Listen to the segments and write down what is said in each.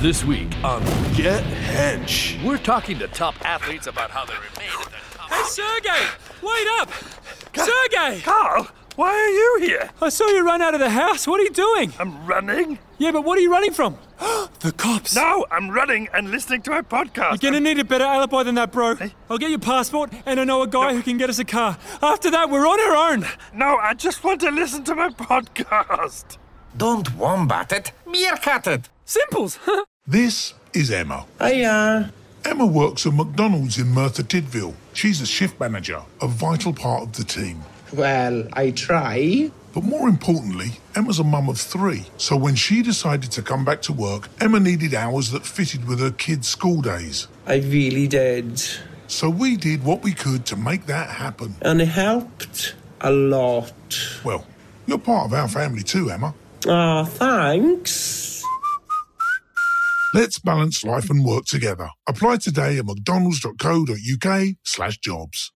This week on Get Hench. We're talking to top athletes about how they remain at their top. Hey, Sergey! Wait up! Sergey! Carl, why are you here? I saw you run out of the house. What are you doing? I'm running. Yeah, but what are you running from? The cops. No, I'm running and listening to a podcast. You're gonna need a better alibi than that, bro. Hey? I'll get your passport, and I know a guy who can get us a car. After that, we're on our own. No, I just want to listen to my podcast. Don't wombat it, meerkat it. Simples. This is Emma. Hiya. Emma works at McDonald's in Merthyr Tydfil. She's a shift manager, a vital part of the team. Well, I try. But more importantly, Emma's a mum of 3. So when she decided to come back to work, Emma needed hours that fitted with her kids' school days. I really did. So we did what we could to make that happen. And it helped a lot. Well, you're part of our family too, Emma. Ah, thanks. Let's balance life and work together. Apply today at mcdonalds.co.uk/jobs.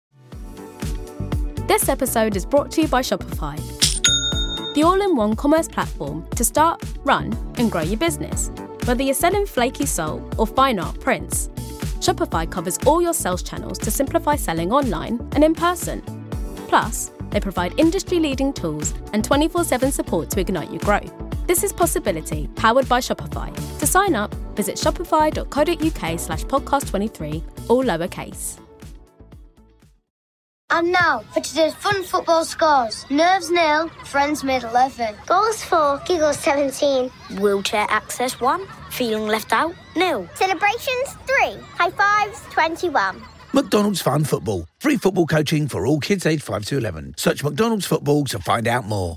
This episode is brought to you by Shopify, the all-in-one commerce platform to start, run, and grow your business. Whether you're selling flaky salt or fine art prints, Shopify covers all your sales channels to simplify selling online and in person. Plus, they provide industry-leading tools and 24/7 support to ignite your growth. This is Possibility, powered by Shopify. To sign up, visit shopify.co.uk/podcast23, all lowercase. And now, for today's fun football scores. Nerves 0, Friends made 11. Goals 4, Giggles 17. Wheelchair access 1, feeling left out 0. Celebrations 3, High Fives 21. McDonald's Fun Football. Free football coaching for all kids aged 5 to 11. Search McDonald's Football to find out more.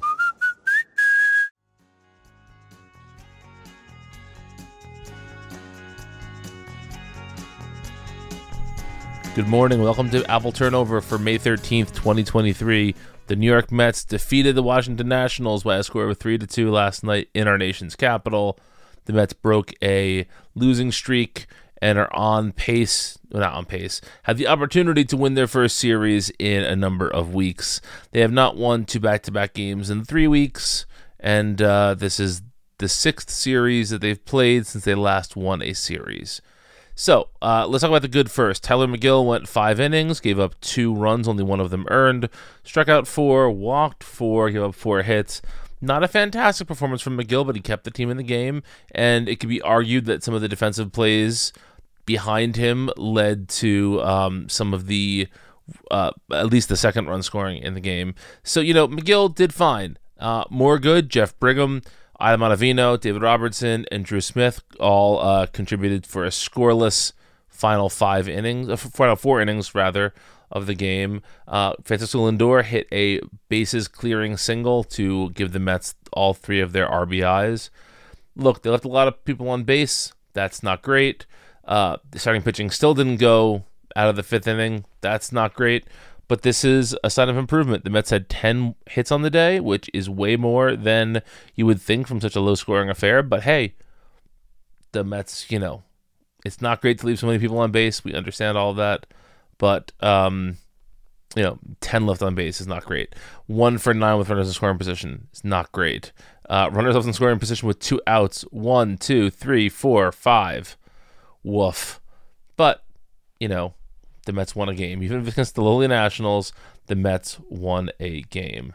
Good morning. Welcome to Apple Turnover for May 13th, 2023. The New York Mets defeated the Washington Nationals by a score of 3-2 last night in our nation's capital. The Mets broke a losing streak and are on pace, well, not on pace, had the opportunity to win their first series in a number of weeks. They have not won 2 back-to-back games in 3 weeks, and this is the 6th series that they've played since they last won a series. So, let's talk about the good first. Tyler McGill went 5 innings, gave up 2 runs, only one of them earned, struck out 4, walked 4, gave up 4 hits. Not a fantastic performance from McGill, but he kept the team in the game, and it could be argued that some of the defensive plays behind him led to some of the, at least the second run scoring in the game. So, McGill did fine. More good, Jeff Brigham, Adam Ottavino, David Robertson, and Drew Smith all contributed for a scoreless final 4 innings of the game. Francisco Lindor hit a bases-clearing single to give the Mets all 3 of their RBIs. Look, they left a lot of people on base. That's not great. The starting pitching still didn't go out of the 5th inning. That's not great. But this is a sign of improvement. The Mets had 10 hits on the day, which is way more than you would think from such a low-scoring affair. But hey, the Mets, it's not great to leave so many people on base. We understand all of that. But, 10 left on base is not great. 1 for 9 with runners in scoring position is not great. Runners left in scoring position with 2 outs. 1, 2, 3, 4, 5. Woof. But, the Mets won a game. Even if it's against the lowly Nationals, the Mets won a game.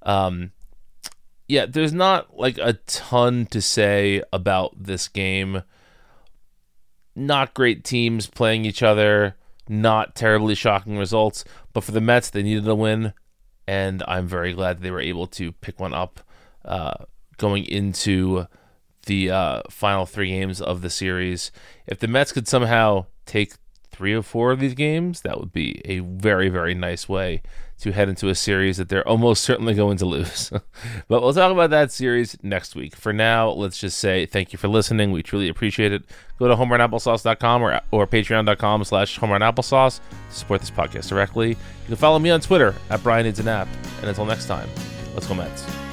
There's not a ton to say about this game. Not great teams playing each other. Not terribly shocking results. But for the Mets, they needed a win. And I'm very glad they were able to pick one up going into the final 3 games of the series. If the Mets could somehow take 3 or 4 of these games, that would be a very, very nice way to head into a series that they're almost certainly going to lose. But we'll talk about that series next week. For now, let's just say thank you for listening. We truly appreciate it. Go to homerunapplesauce.com or patreon.com/homerunapplesauce to support this podcast directly. You can follow me on Twitter @BrianNeedsAnApp. And until next time, let's go Mets.